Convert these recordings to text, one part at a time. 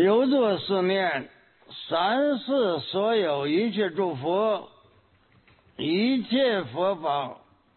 留作思念，三世所有一切诸佛，一切佛法，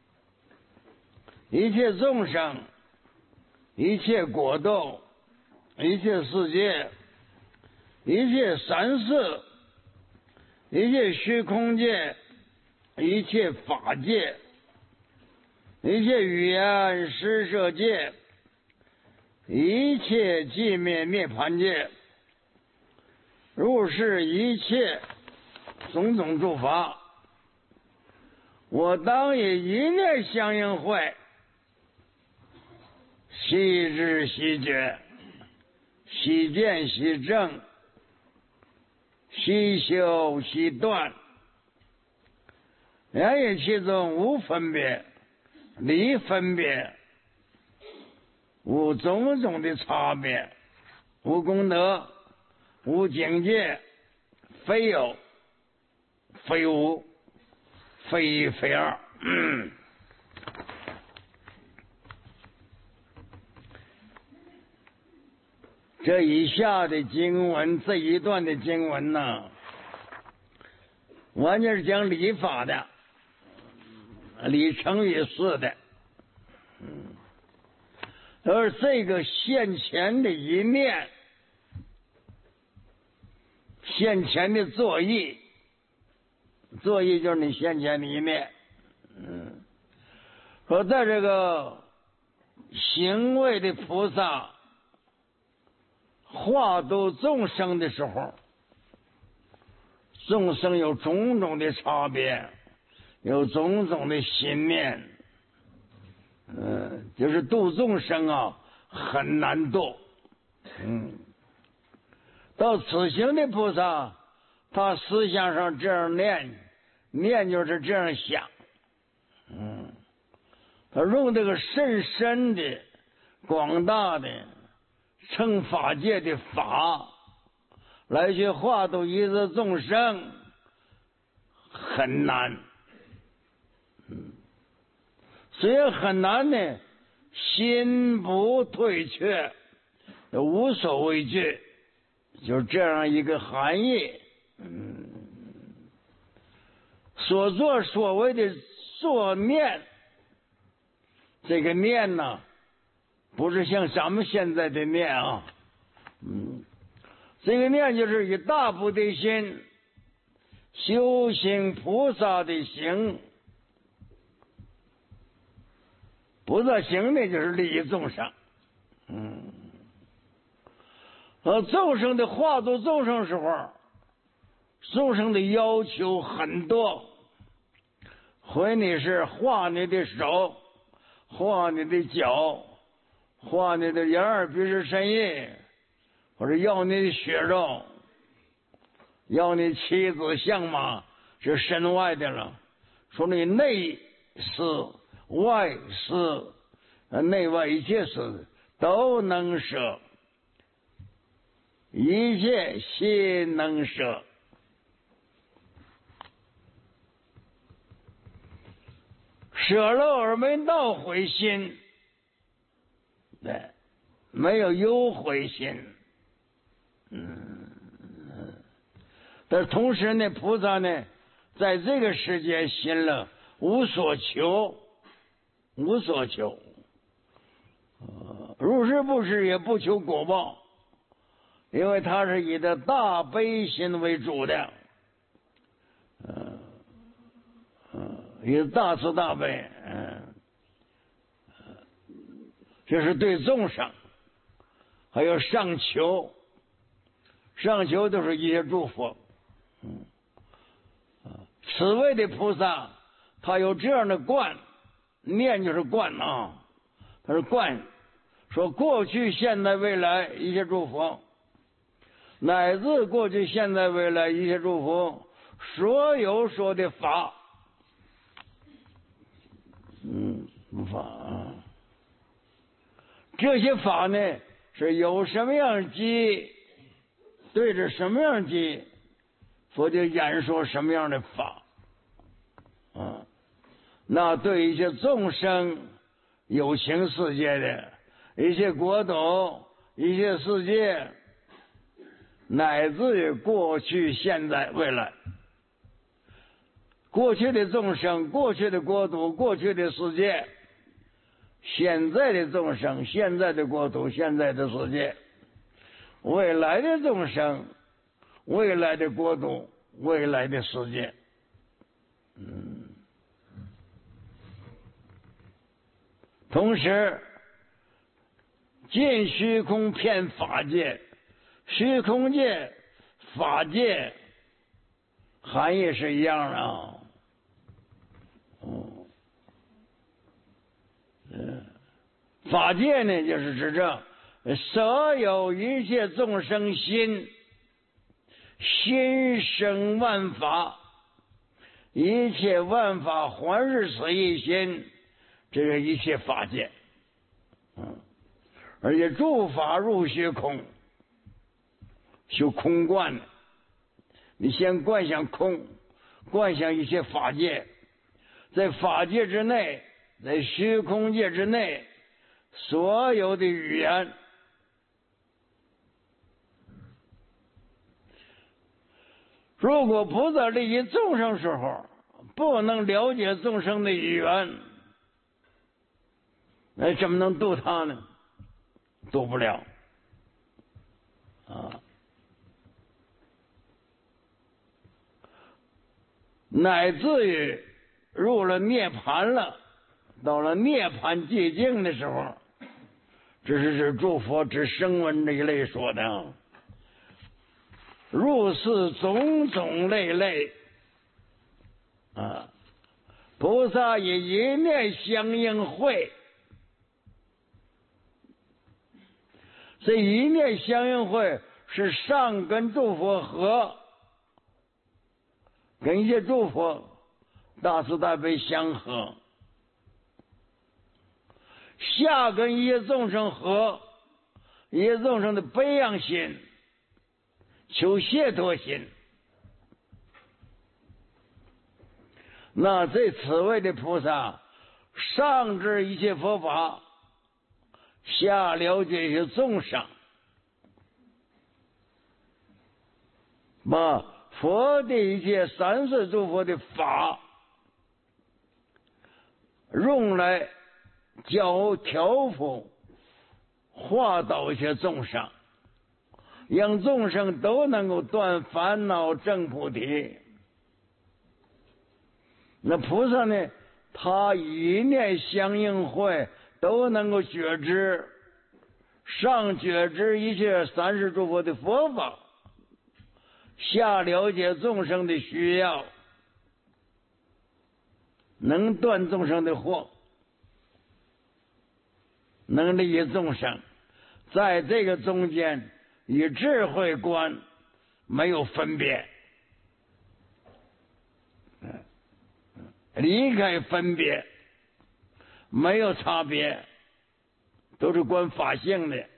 一切众生，一切国度，一切世界，一切三世，一切虚空界，一切法界，一切语言施设界，一切寂灭涅盘界，如是一切种种诸法，我当以一念相应会，悉知悉觉，悉见悉证，悉修悉断，两业其中无分别，离分别，无种种的差别，无功德，无境界，非有非无，非一非二。这以下的经文，这一段的经文呢，完全是讲理法的，理成于事的。而这个现前的一念，现前的作意，作意就是你现前的一念。说在这个行为的菩萨化度众生的时候，众生有种种的差别，有种种的心念，就是度众生啊，很难度。到此行的菩萨，他思想上这样念就是这样想，他用这个甚深的、广大的乘法界的法来去化度一切众生，很难。虽然很难呢，心不退却，无所畏惧，就是这样一个含义。所作所为的作念，这个念呢，不是像咱们现在的念啊，这个念就是以大菩提心修行菩萨的行，菩萨行呢就是利益众生，而众生的化度众生时候，众生的要求很多，或你是化你的手，化你的脚，化你的眼耳鼻舌身意，或者要你的血肉，要你妻子相马，是身外的了。说你内事外事，内外一切事都能舍，一切心能舍。舍了而没闹悔心，对，没有忧悔心。但是同时呢，菩萨呢，在这个世界心了无所求，无所求，如是不是也不求果报，因为他是以的大悲心为主的，以大慈大悲，这是对众生，还有上求，上求都是一些祝福。此位的菩萨，他有这样的观念，就是观啊，他是观，说过去、现在、未来一切祝福，乃至过去、现在、未来一切祝福，所有说的法，法，这些法呢是有什么样机，对着什么样机，佛就演说什么样的法。那对一些众生、有情世界的一些国土、一些世界， 乃至于过去、现在、未来。过去的众生，过去的国土，过去的世界；现在的众生，现在的国土，现在的世界；未来的众生，未来的国土，未来的世界。同时，尽虚空遍法界，虚空界、法界含义是一样的啊。法界呢，就是指着所有一切众生心，心生万法，一切万法还是此一心，这个一切法界。而且诸法入虚空，修空观，你先观想空，观想一切法界，在法界之内，在虚空界之内，所有的语言，如果菩萨利益众生时候不能了解众生的语言，那怎么能度他呢？度不了啊！乃至于入了涅盘了，到了涅盘寂静的时候，这是诸佛之声闻这一类说的，如是种种类类啊，菩萨以一念相应会。这一念相应会是上跟诸佛合，跟一切诸佛大慈大悲相合，下跟一切众生合，一切众生的悲仰心、求解脱心。那这此位的菩萨，上知一切佛法，下了解一些众生，把佛的一切三世诸佛的法用来调伏化导一些众生，让众生都能够断烦恼证菩提。那菩萨呢，他一念相应会都能够觉知，上觉知一切三世诸佛的佛法，下了解众生的需要，能断众生的惑，能利益众生。在这个中间，以智慧观没有分别，离开分别，没有差别，都是观法性的。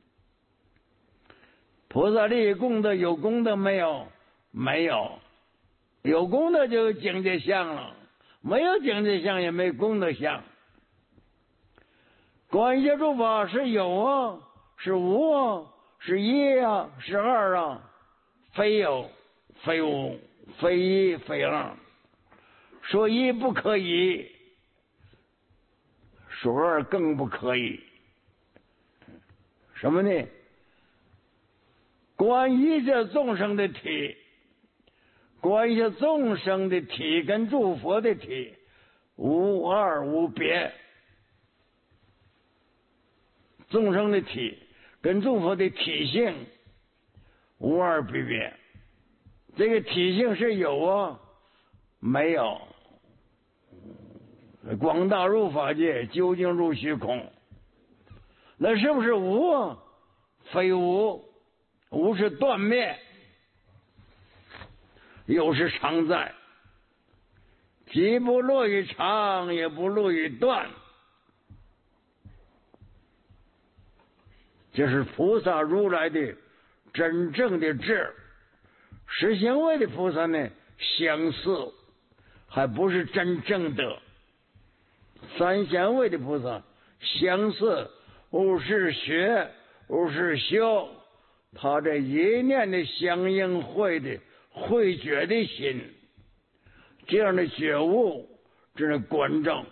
菩萨利益功德有功德没有？没有。有功德就有境界相了，没有境界相也没功德相。观一切诸法是有啊，是无啊，是一啊，是二啊，非有非无，非一非二。说一不可以，说二更不可以。什么呢？观一切众生的体，观一切众生的体跟诸佛的体无二无别，众生的体跟诸佛的体性无二不别。这个体性是有啊，没有。广大入法界，究竟入虚空，那是不是无啊？非无，无是断灭，有是常在，既不落于常，也不落于断。这是菩萨如来的真正的智。实行位的菩萨呢，相似，还不是真正的。三贤位的菩萨相似，无是学，无是修， 他这一念的相应慧觉的心，这样的觉悟，这是观照。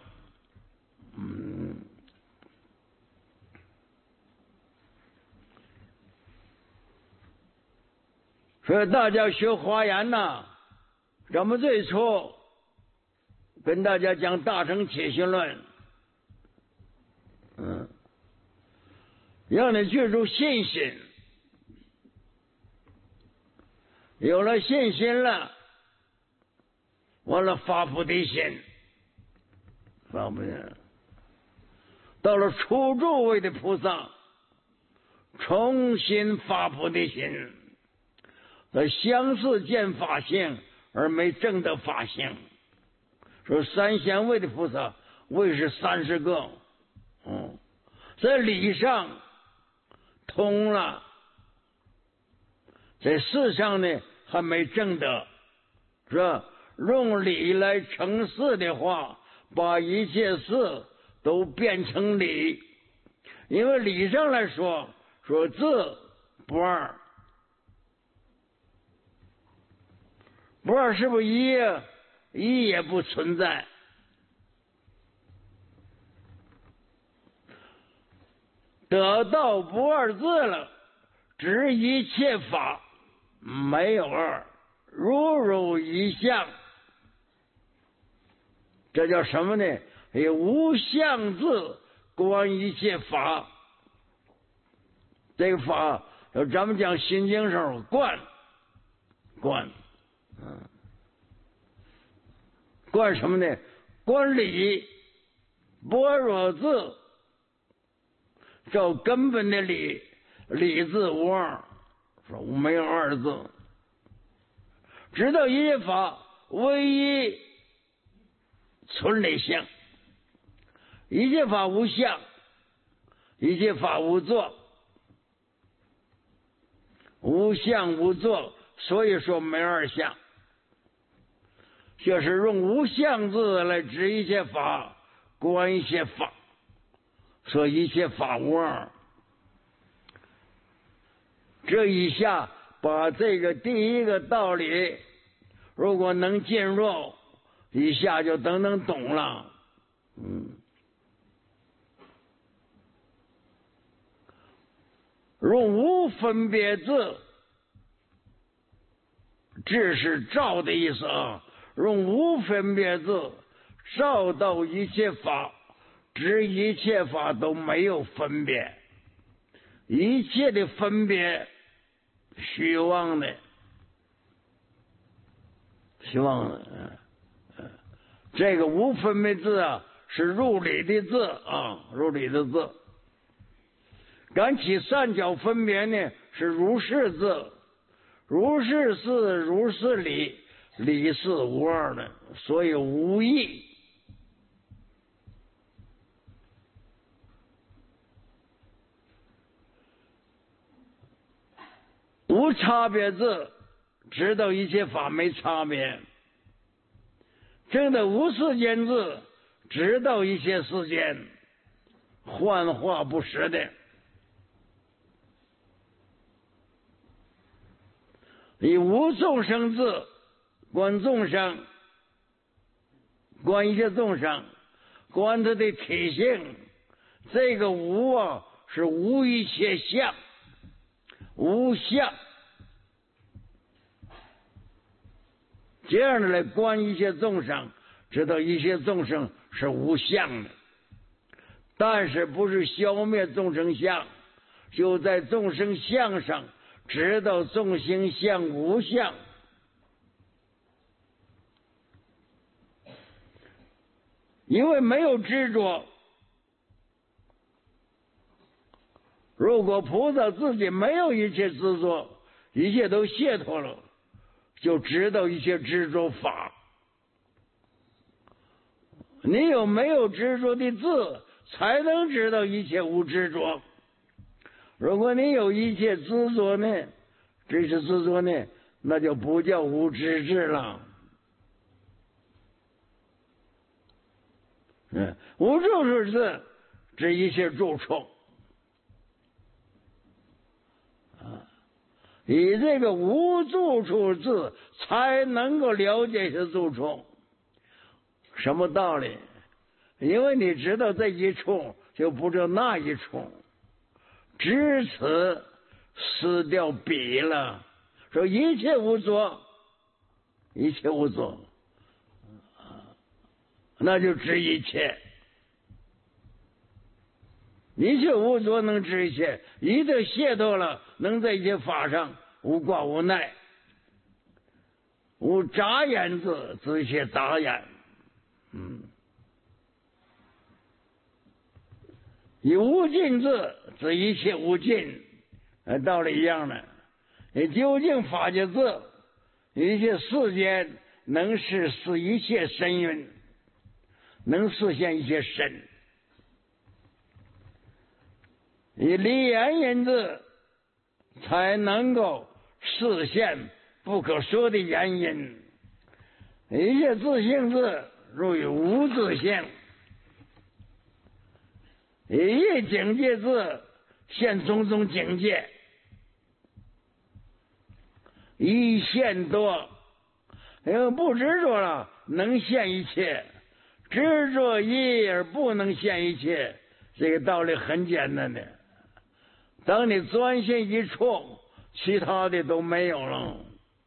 所以大家学华严呐，咱们最初跟大家讲大乘起信论，让你记住信心，有了信心了，完了发菩提心，发菩提，到了初住位的菩萨，重新发菩提心。相似见法性而没证得法性，说三贤位的菩萨位是30个，在理上通了，在事上呢还没证得，是吧？用理来成事的话，把一切事都变成理，因为理上来说自不二。不二是不是一？一也不存在。得到不二字了，指一切法没有二，如一相。这叫什么呢？以无相字观一切法。这个法，咱们讲心经时候观。观什么呢？观理，般若字，照根本的理，理字无二，说没有二字。知道一切法唯一存理相，一切法无相，一切法无作，无相无作，所以说没二相。就是用无相字来指一切法，观一切法，说一切法无二。这一下把这个第一个道理，如果能进入，一下就能懂了。用无分别字，这是照的意思啊。用无分别字照到一切法，指一切法都没有分别，一切的分别虚妄的，这个无分别字啊，是入理的字啊，入理的字。敢起三角分别呢，是如是字，如是事，如是理。理是无二的，所以无异。无差别字，知道一切法没差别。证得无世间字，知道一切世间幻化不实的。以无众生字观众生，观一切众生，观他的体性。这个无啊，是无一切相，无相。这样的来观一切众生，知道一切众生是无相的，但是不是消灭众生相，就在众生相上知道众生相无相。因为没有执着，如果菩萨自己没有一切执着，一切都解脱了，就知道一切执着法。你有没有执着的字，才能知道一切无执着。如果你有一切执着呢，这是执着呢，那就不叫无执智了。无住处字，指一切住处。 以这个无住处字才能够了解是住处。什么道理？因为你知道这一处，就不知道那一处。知此失掉彼了。说一切无作，一切无作，那就知一切。一切无作能知一切，一旦亵渎了，能在一切法上无挂无奈。无杂言字，知一切杂言。以无尽字，知一切无尽，道理一样的。究竟法界字，一切世间能是一切神蕴，能实现一切神。以离言言字，才能够实现不可说的言因。一切自性字，如与无自性。一切境界字，现种种境界。一现多，因为不执着了，能现一切；执着一而不能现一切。这个道理很简单的。当你专心一处，其他的都没有了。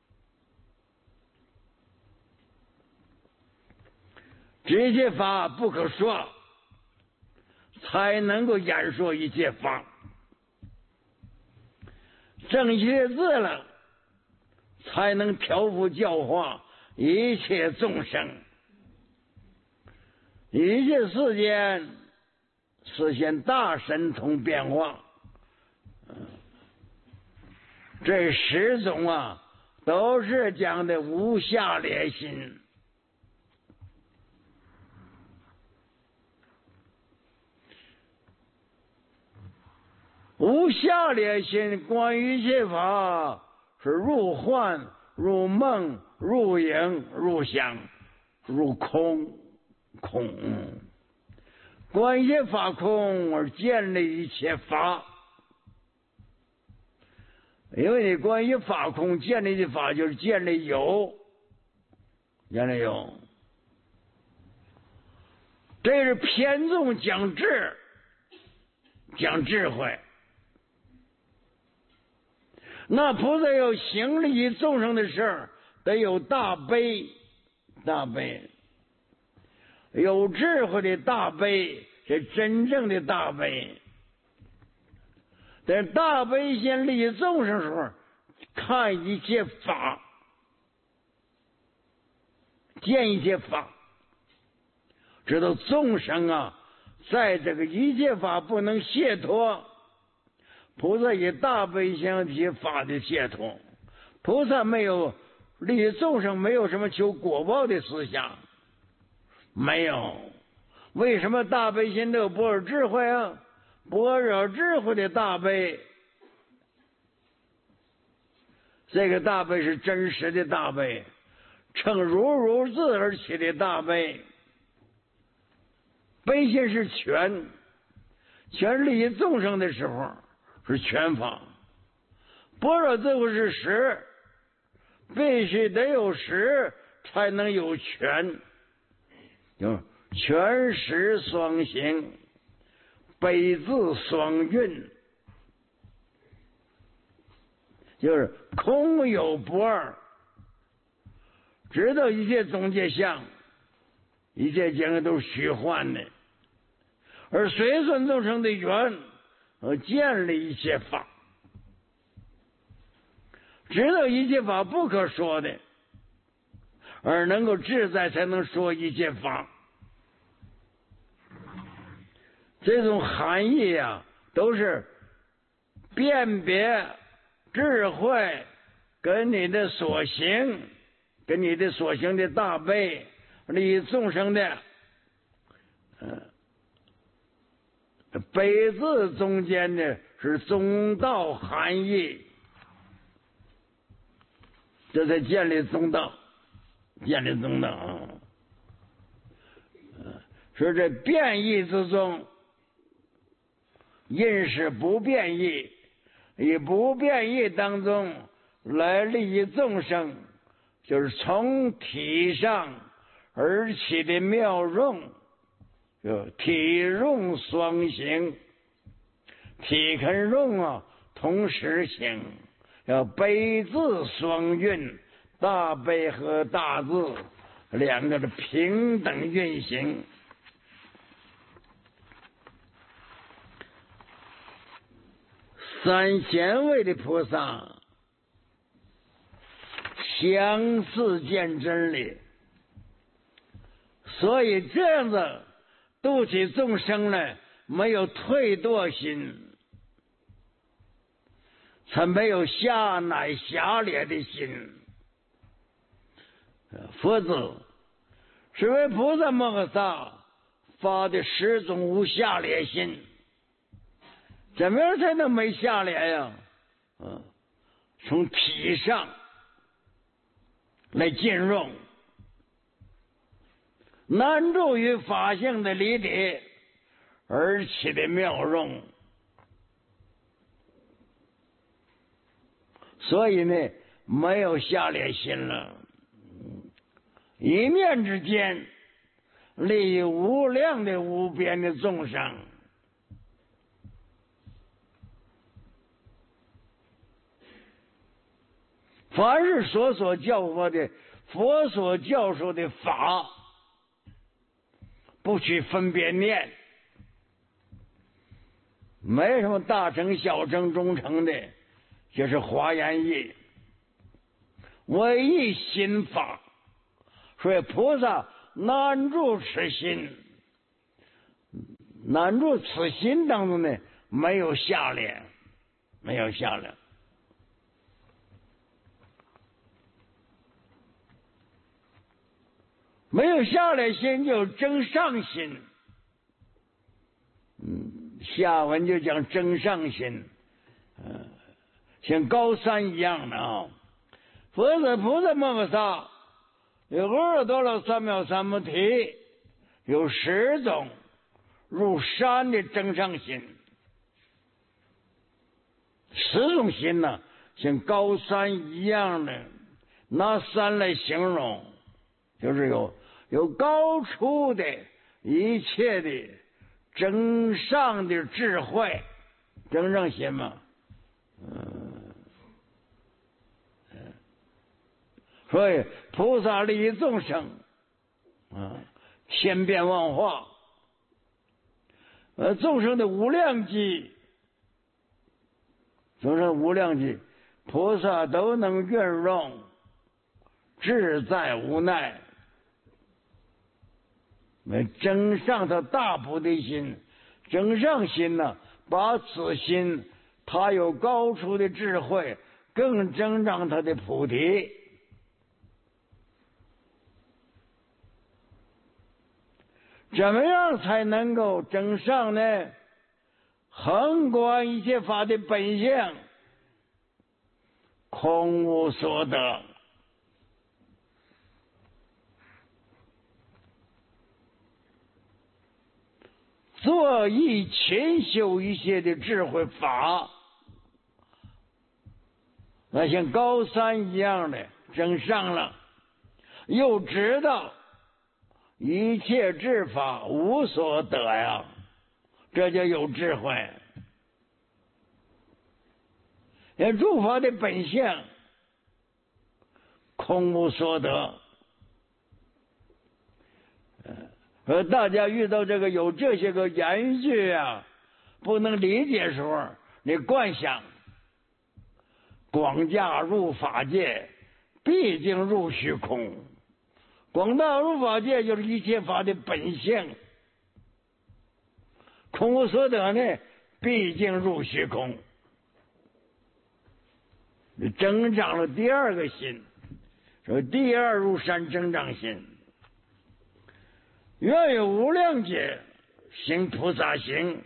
这些法不可说，才能够演说一切法。正确字了，才能调伏教化一切众生。一切世间实现大神通变化。这10种啊，都是讲的无下列心。无下列心，关于一切法是入幻、入梦、入影、入想、入空。观一切法空而建立一切法。因为你观一切法空，建立的法就是建立有，建立有。这是偏重讲智，讲智慧。那菩萨要行利益众生的事儿，得有大悲，大悲。有智慧的大悲是真正的大悲。在大悲心利益众生时候，看一切法，见一切法，知道众生啊，在这个一切法不能解脱，菩萨以大悲心一切法的解脱。菩萨没有利益众生，没有什么求果报的思想，没有。为什么大悲心都有般若智慧啊？般若智慧的大悲，这个大悲是真实的大悲，乘如字而起的大悲。悲心是全利益众生的时候是全法。般若智慧是实，必须得有实才能有全，就全实双行，悲字双运，就是空有不二，知道一切总界相，一切境都是虚幻的，而随顺众生的缘而建立一切法，知道一切法不可说的，而能够自在才能说一切法。这种含义啊，都是辨别智慧跟你的所行，跟你的所行的大悲利益众生的悲字中间的是中道含义，这才建立中道，建立中道。说这变异之中，因是不变异，以不变异当中来利益众生，就是从体上而起的妙用，就体用双行，体跟用啊同时行，要悲字双运，大悲和大字两个的平等运行。三贤位的菩萨相似见真理，所以这样子度起众生呢，没有退堕心，才没有下乃下劣的心。佛子是为菩萨摩诃萨发的10种无下劣心，怎么样才能没下劣呀？从体上来进入，难住于法性的理理而起的妙用。所以呢，没有下劣心了，一念之间利益无量的无边的众生。凡是所教佛的佛所教授的法，不去分别念，没什么大乘小乘中乘的，就是华严义，唯一心法。所以菩萨难住此心，难住此心当中呢，没有下劣，没有下劣。没有下劣心，就增上心。下文就讲增上心，像高山一样的啊。佛子菩萨摩诃萨有阿耨多罗三藐三菩提，有10种入山的增上心。10种心呢，像高山一样的，拿山来形容，就是有高处的一切的增上的智慧，增上心嘛。所以菩萨利益众生，千变万化，众生的无量际，众生无量际，菩萨都能运用，自在无奈。增上他大菩提心，增上心呢，把此心他有高处的智慧，更增长他的菩提。怎么样才能够增上呢？横观一切法的本性，空无所得。作意勤修一切的智慧法，那像高山一样的增上了，又知道一切智法无所得呀，这就有智慧。诸法的本性空无所得。大家遇到这个有这些个言句啊，不能理解的时候，你观想广驾入法界，毕竟入虚空。广大入法界就是一切法的本性，空无所得呢，毕竟入虚空。增长了第2个心，说第2入山增长心。愿有无量劫行菩萨行，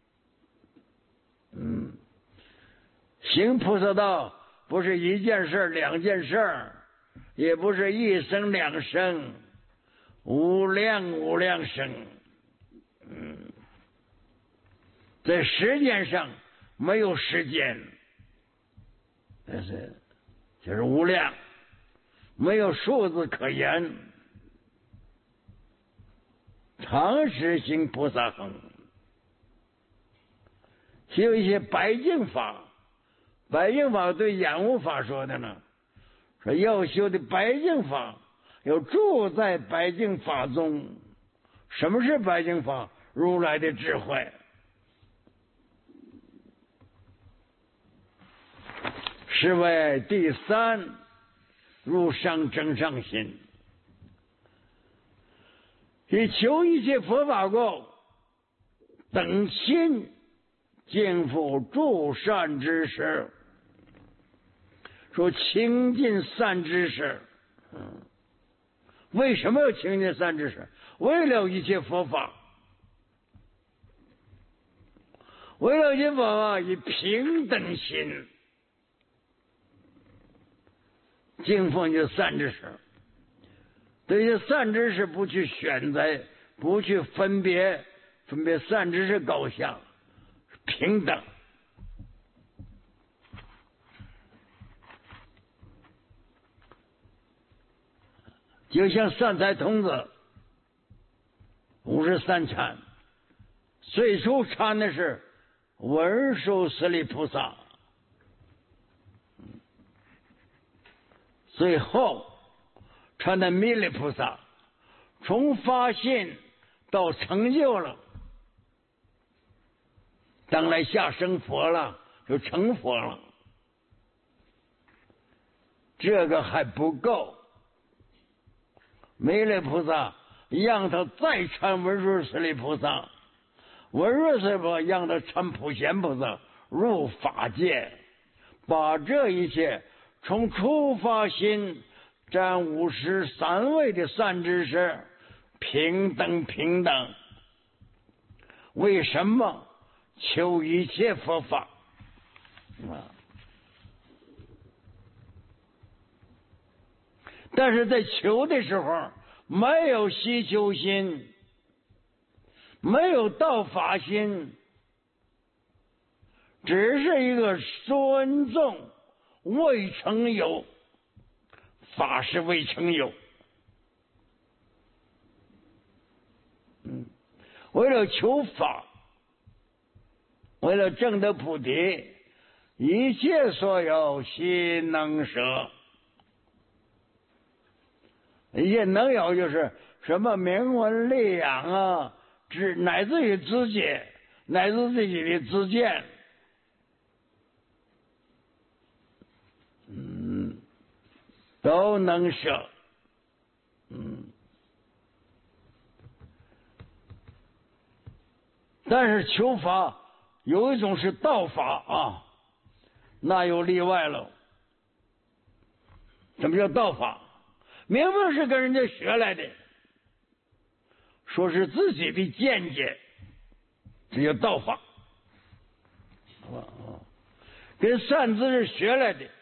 行菩萨道不是1件事2件事，也不是1生2生，无量无量生。在时间上没有时间，但是就是无量，没有数字可言。常时行菩萨行，有一些白净法，白净法对演悟法说的呢，说要修的白净法，要住在白净法中。什么是白净法？如来的智慧。是为第三，入上正上心。以求一切佛法故，等心尽复诸善知识。说清净善知识，为什么要清净善知识？为了一切佛法，为了一切佛法以平等心敬奉就善知识。对于善知识不去选择，不去分别善知识高下，平等。就像善财童子53参，最初参的是文殊师利菩萨，最后参的弥勒菩萨，从发心到成就了，当来下生佛了，就成佛了。这个还不够，弥勒菩萨让他再参文殊师利菩萨，文殊师利菩萨让他参普贤菩萨，入法界，把这一切从初发心占53位的善知识平等。为什么？求一切佛法但是在求的时候没有希求心，没有道法心，只是一个尊重未成有，法是未成有。为了求法，为了证得菩提，一切所有悉能舍。一切能有就是什么名闻利养啊，乃至于知解，乃至自己的知见，都能舍。但是求法有一种是道法啊，那有例外了。什么叫道法？明明是跟人家学来的，说是自己的见解，这叫道法。跟善知识学来的，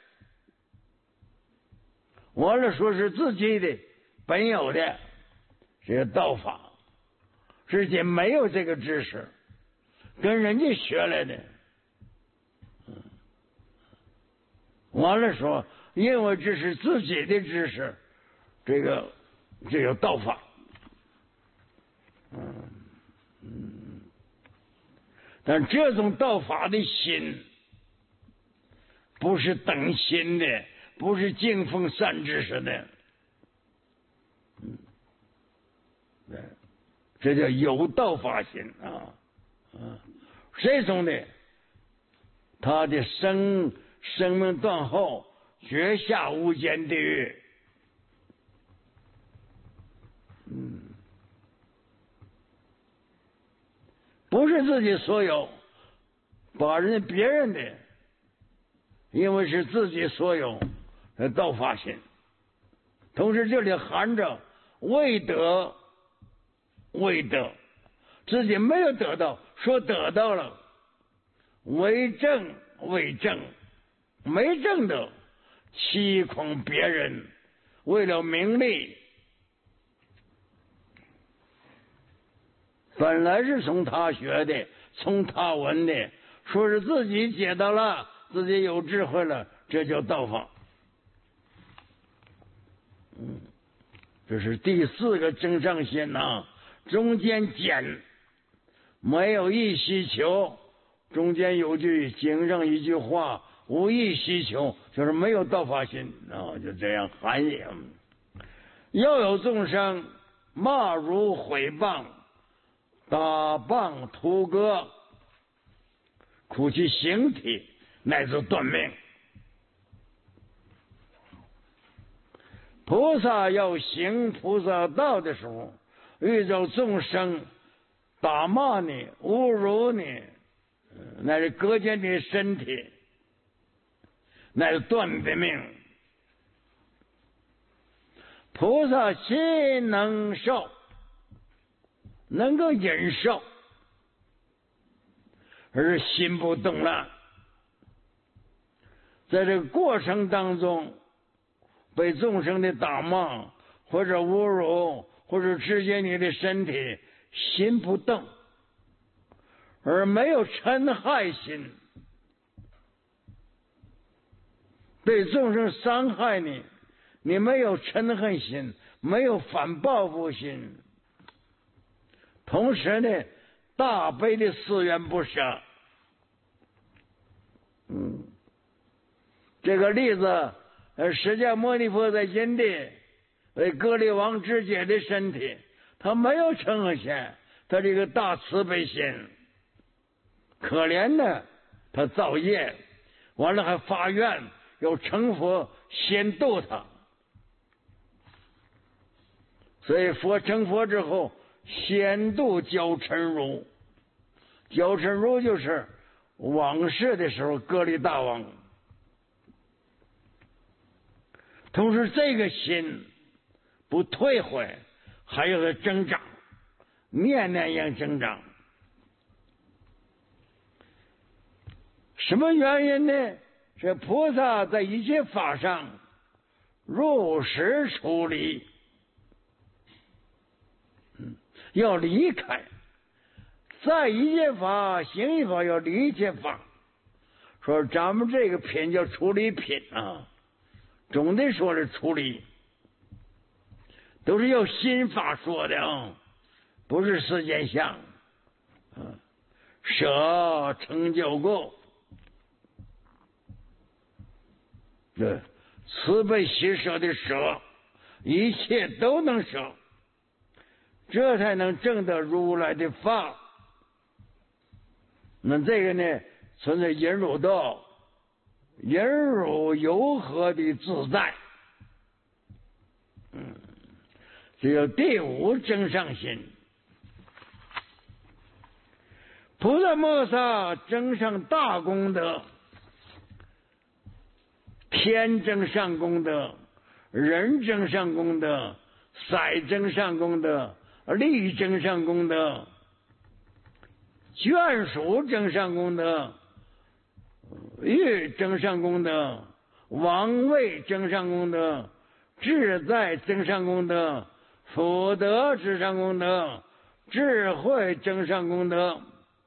完了说是自己的本有的，这叫道法。而且没有这个知识，跟人家学来的。完了说，因为这是自己的知识，这叫道法。但这种道法的心，不是等心的，不是敬奉善知识的。这叫有道法心啊！这种的，他的生命断后，绝下无间地狱。不是自己所有，把别人的，因为是自己所有，道法心。同时这里含着未得，自己没有得到，说得到了，为证，没证的，欺恐别人，为了名利。本来是从他学的，从他闻的，说是自己解到了，自己有智慧了，这叫道法。 这是第4个增上心呐，中间减，没有一希求。中间有句经上一句话，无一希求，就是没有道法心啊，就这样含义。要有众生骂辱毁谤打谤屠割，苦其形体，乃至断命。菩萨要行菩萨道的时候，遇到众生打骂你、侮辱你，乃是割截你的身体，乃是断你的命。菩萨心能受，能够忍受，而心不动乱。在这个过程当中，被众生的打骂或者侮辱或者直接你的身体，心不动，而没有嗔害心，对众生伤害你，你没有嗔恨心，没有反报复心，同时呢，大悲的誓愿不舍。这个例子，释迦牟尼佛在因地为割力王直解的身体，他没有嗔恨心，他这个大慈悲心。可怜的他造业，完了还发愿要成佛，先度他。所以佛成佛之后，先度焦嗔如。焦嗔如就是往世的时候割力大王。同时这个心不退回，还有个增长，年年也增长。什么原因呢？是菩萨在一切法上入实处理，要离开，在一切法行一法，要离一切法。说咱们这个品叫处理品啊，总的说是处理，都是要心法说的啊，不是世间相。舍成就故，对，慈悲喜舍的舍，一切都能舍，这才能证得如来的法。那这个呢，存在引入道，引入柔和的自在。这叫第5增上心。菩萨摩萨增上大功德，天增上功德，人增上功德，色增上功德，力增上功德，眷属增上功德，欲增上功德，王位增上功德，志在增上功德，福德增上功德，智慧增上功德，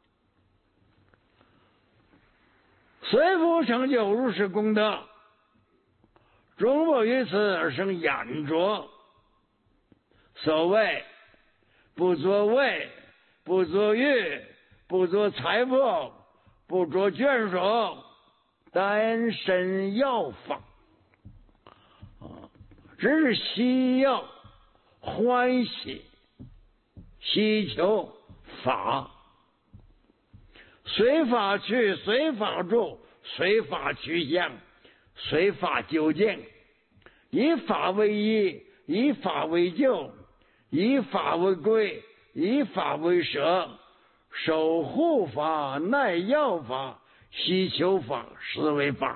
随福成就如是功德，终不于此而生眼着。所谓不作位，不作欲，不作财富，不作眷属，单身要法，只是需要欢喜，希求法，随法去，随法住，随法趋向，随法究竟，以法为依，以法为救，以法为归，以法为舍，守护法，耐药法，希求法，实为法。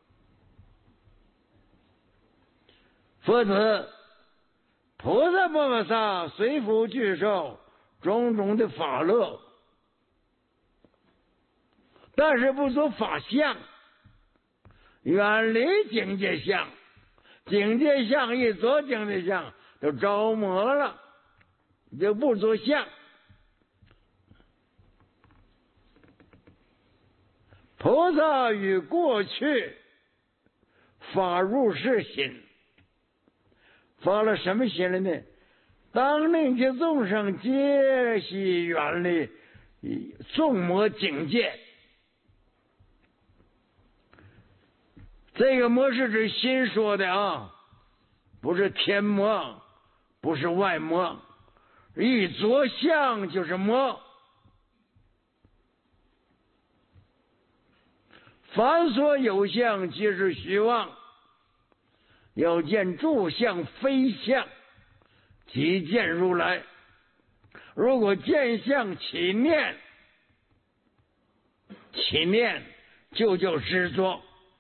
佛子，菩萨摩诃萨随福具受种种的法乐，但是不做法相，远离境界相。境界相一做境界相，就着魔了，就不做相。菩萨与过去法入世心， 发了什么心了呢？当令其众生皆悉远离众魔境界。这个魔是指心说的啊，不是天魔，不是外魔。一着相就是魔。凡所有相，皆是虚妄。要见诸相非相，即见如来。如果见相起念，就叫执着。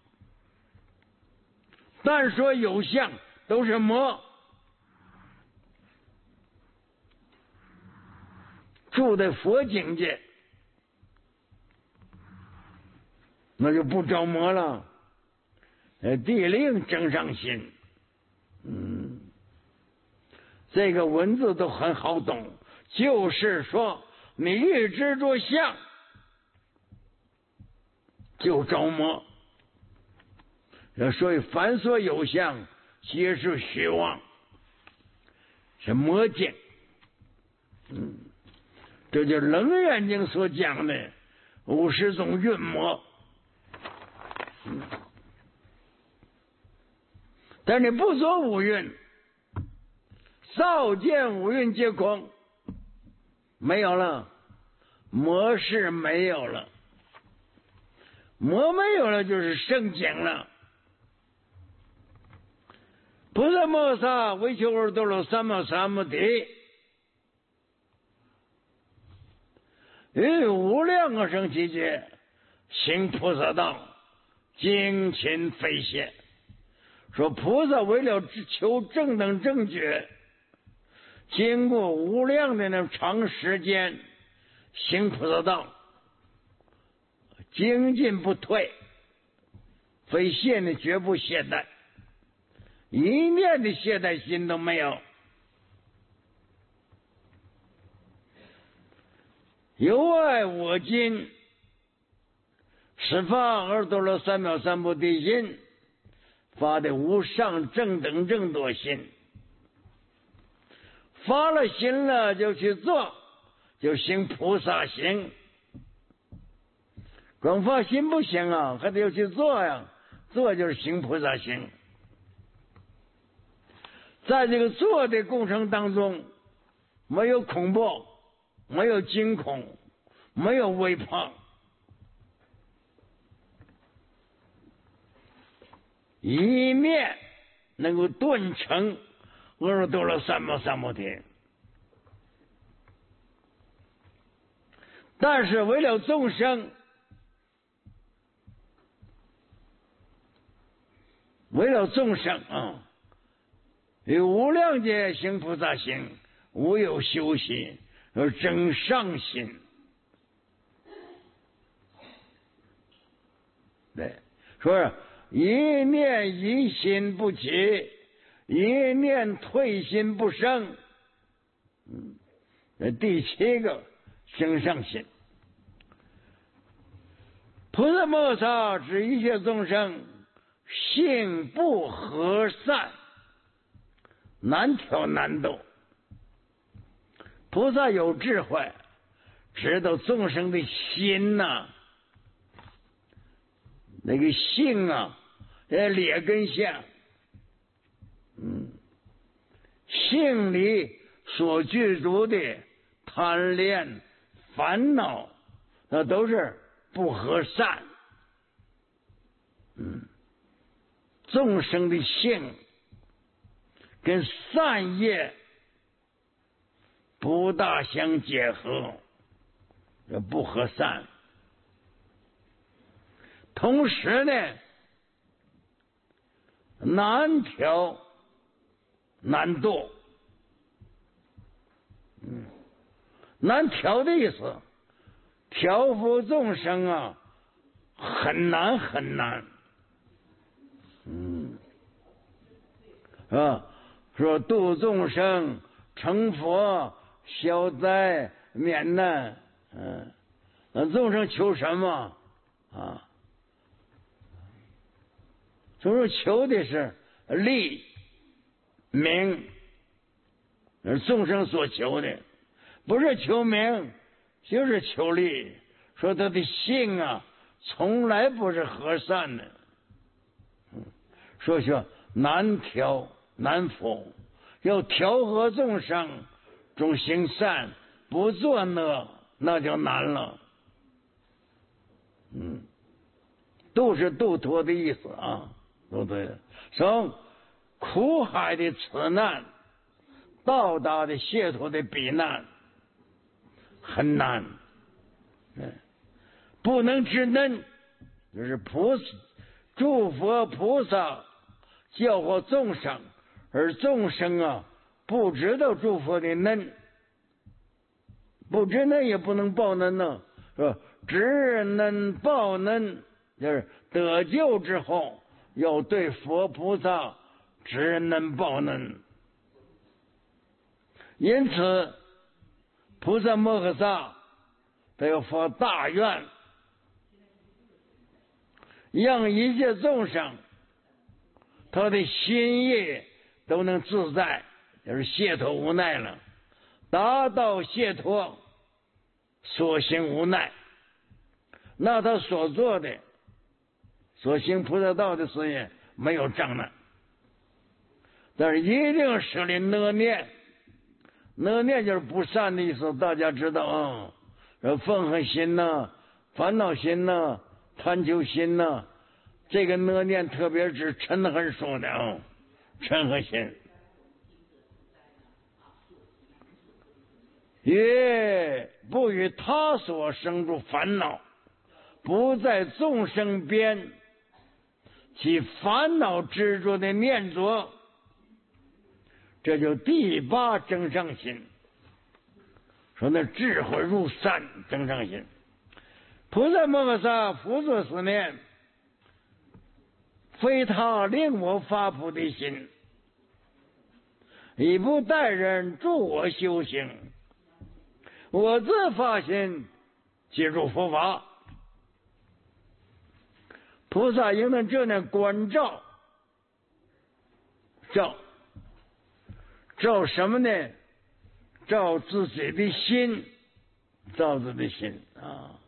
但说有相都是魔，住在佛境界，那就不着魔了。地灵正上心，这个文字都很好懂，就是说你一执着相，就着魔。所以凡所有相，皆是虚妄，是魔境。这就是《楞严经》所讲的50种蕴魔。但你不说五蕴，照见五蕴皆空，没有了，魔是没有了，魔没有了就是圣境了。菩萨摩萨为求而得了三藐三菩提，于无量个生期间行菩萨道，精勤非懈。说菩萨为了求正等正觉，经过无量的那长时间行菩萨道，精进不退，非懈呢绝不懈怠，一念的懈怠心都没有。由爱我今，始发而得了三藐三菩提心，发的无上正等正多心。发了心了就去做，就行菩萨行。光发心不行啊，还得要去做呀，做就是行菩萨行。在这个做的过程当中，没有恐怖，没有惊恐，没有微怕，一面能够顿成而得了三藐三菩提。但是为了众生，于无量劫行菩萨行，无有修行而正上心。对，说一念疑心不起，一念退心不生。第7个生上心。菩萨摩萨指一切众生性不和善，难调难度。菩萨有智慧，知道众生的心呐，那个性啊，劣根相，性里所具足的贪恋、烦恼，那都是不和善。众生的性跟善业不大相结合，不和善。同时呢，难调难度。难调的意思，调伏众生啊，很难很难。说度众生成佛消灾免难。众生求什么啊？众生求的是利名，是众生所求的，不是求名，就是求利。说他的性啊，从来不是和善的，说难调难服，要调和众生，众行善，不做那就难了。都是度脱的意思啊，都对的。从苦海的此难到达的解脱的彼难很难，不能知能，就是诸佛菩萨教化众生，而众生啊不知道诸佛的能，不知能也不能报能呢，是吧？知能报能，就是得救之后要对佛菩萨知能报能。因此菩萨摩诃萨他要发大愿，让一切众生他的心意都能自在，就是解脱无奈了，达到解脱，所行无奈。那他所做的所行菩萨道的事业没有障碍，但是一定舍离恶念。恶念就是不善的意思，大家知道啊，愤恨心呐、烦恼心呐、贪求心呐，这个恶念特别是嗔恨说的啊，嗔恨心也不与他所生出烦恼，不在众生边，其烦恼执着的念着，这就第八增上心。说那智慧入善增上心。菩萨摩诃萨复作是念，非他令我发菩提心，以不待人助我修行，我自发心接触佛法。菩萨应当这样关照，照什么呢？照自己的心，照自己的心啊！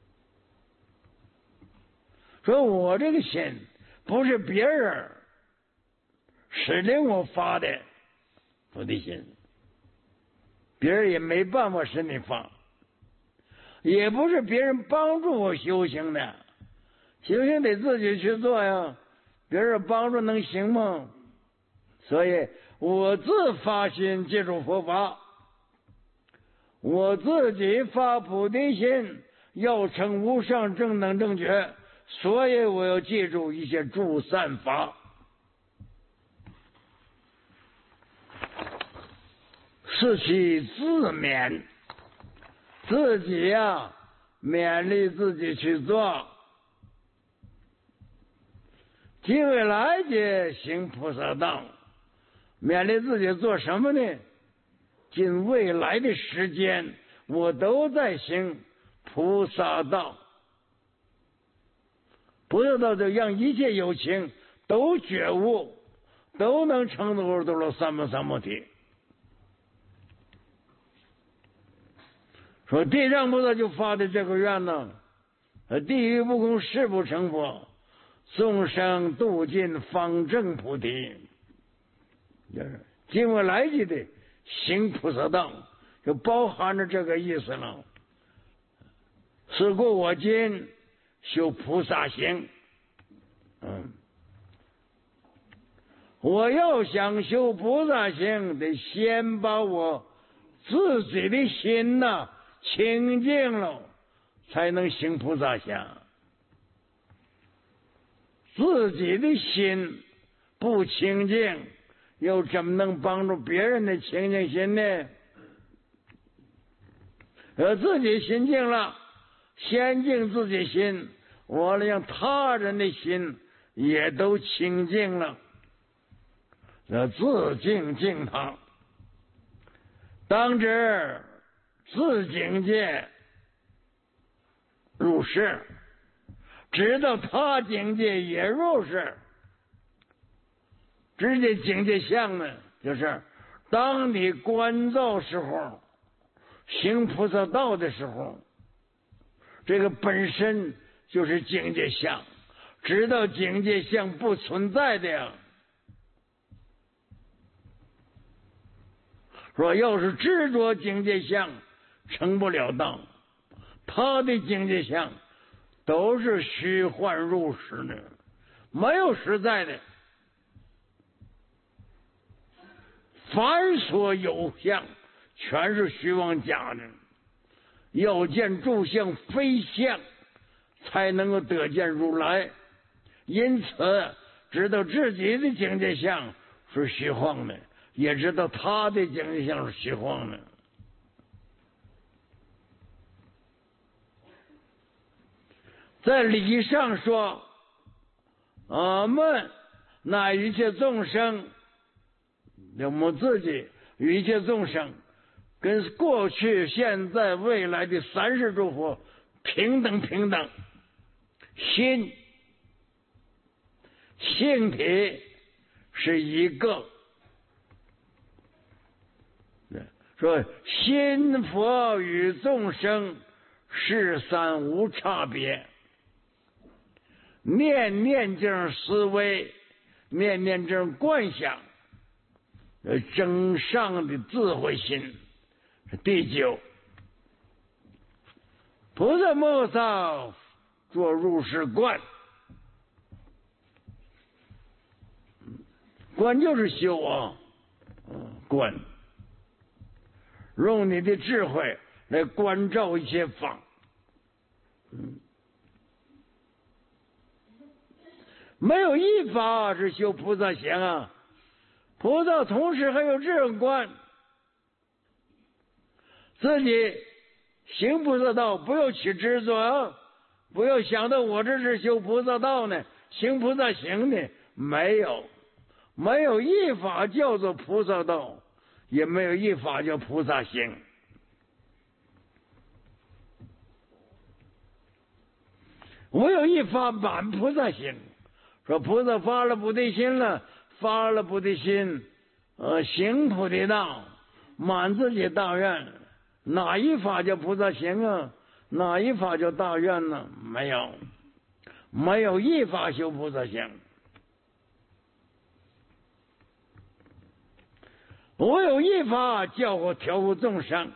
说我这个心不是别人使令我发的菩提心，别人也没办法使你发，也不是别人帮助我修行的，修行得自己去做呀，别人帮助能行吗？所以我自发心接触佛法，我自己发菩提心，要成无上正等正觉，所以我要记住一些诸善法。是其自勉，自己呀勉励自己去做。即未来劫行菩萨道，勉励自己做什么呢？尽未来的时间，我都在行菩萨道。菩萨道就让一切有情都觉悟，都能成就阿耨三藐三菩提。说地藏菩萨就发的这个愿呢，地狱不空，誓不成佛，众生度尽方证菩提。尽未来劫的行菩萨道，就包含着这个意思了。是故我今修菩萨行，我要想修菩萨行，得先把我自己的心呐清净了，才能行菩萨行。自己的心不清净，又怎么能帮助别人的清净心呢？自己心净了，先净自己心，我让他人的心也都清净了，自净净他。当知自境界入世，知道他境界也入世，直接境界相呢， 就是当你观照时候，行菩萨道的时候，这个本身就是境界相，知道境界相不存在的呀。说要是执着境界相，成不了道。他的境界相都是虚幻入实的，没有实在的。凡所有相，全是虚妄假的。要见诸相非相，才能够得见如来。因此，知道自己的境界相是虚幻的，也知道他的境界相是虚幻的。在理上说，我们那一切众生，我们自己与一切众生，跟过去、现在、未来的三世诸佛平等，心性体是一个。说心佛与众生是三无差别，念念正思维，念念正观想，增上的智慧心。第九，菩萨摩诃做入世观，观就是修啊，观，用你的智慧来关照一切法。没有一法是修菩萨行啊，菩萨同时还有这种观，自己行菩萨道，不要起执着，不要想到我这是修菩萨道呢，行菩萨行呢，没有一法叫做菩萨道，也没有一法叫菩萨行。唯有一法满菩萨行。说菩萨发了菩提心了，发了菩提心，行菩提道，满自己大愿，哪一法叫菩萨行啊？哪一法叫大愿呢？没有一法修菩萨行。我有一法教我调伏众生。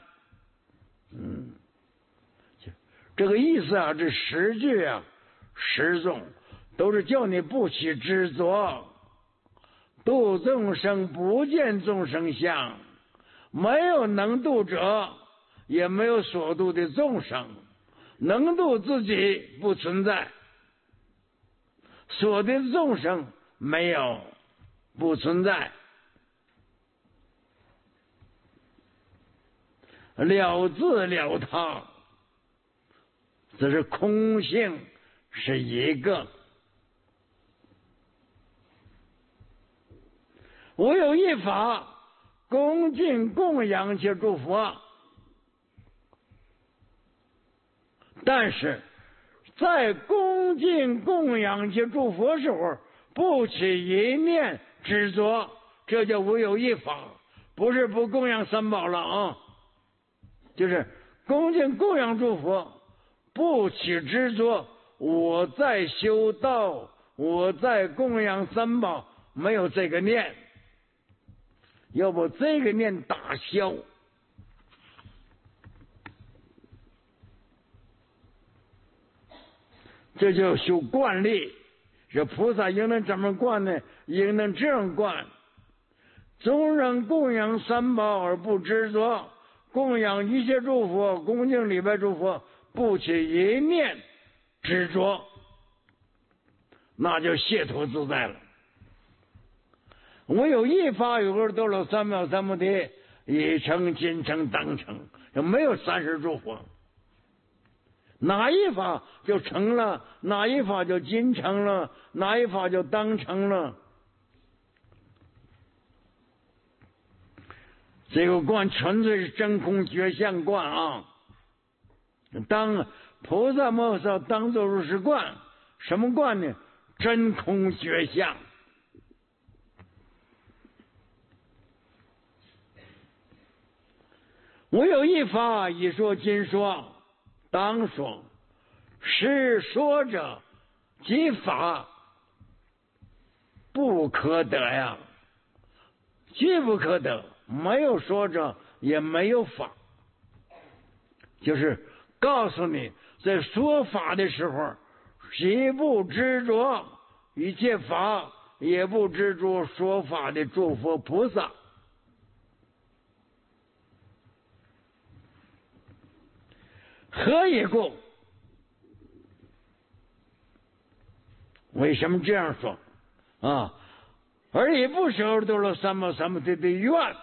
这个意思啊，这十句啊，十种都是叫你不起执着，度众生不见众生相，没有能度者，也没有所度的众生，能度自己不存在，所度的众生没有，不存在。了自了他，这是空性，是一个。我有一法，恭敬供养其诸佛，但是在恭敬供养其诸佛时候，不起一念执着，这叫我有一法，不是不供养三宝了啊，就是恭敬供养诸佛，不起执着，我在修道，我在供养三宝，没有这个念，要不这个念打消。这就修惯例，这菩萨应当怎么惯呢？应当这样惯：纵然供养三宝而不执着，供养一切诸佛，恭敬礼拜诸佛，不起一念执着，那就解脱自在了。我有一法有个多了三藐三菩提，一成今成当成，没有三世诸佛。哪一法就成了，哪一法就今成了，哪一法就当成了。这个观纯粹是真空觉相观啊！当菩萨摩诃当作如是观，什么观呢？真空觉相。 唯有一法，一说尽说，当说。是说者，即法，不可得呀，既不可得，没有说者，也没有法。就是告诉你，在说法的时候，既不执着一切法，也不执着说法的诸佛菩萨。何以故？为什么这样说啊？而以不舍多罗三藐三菩提的愿，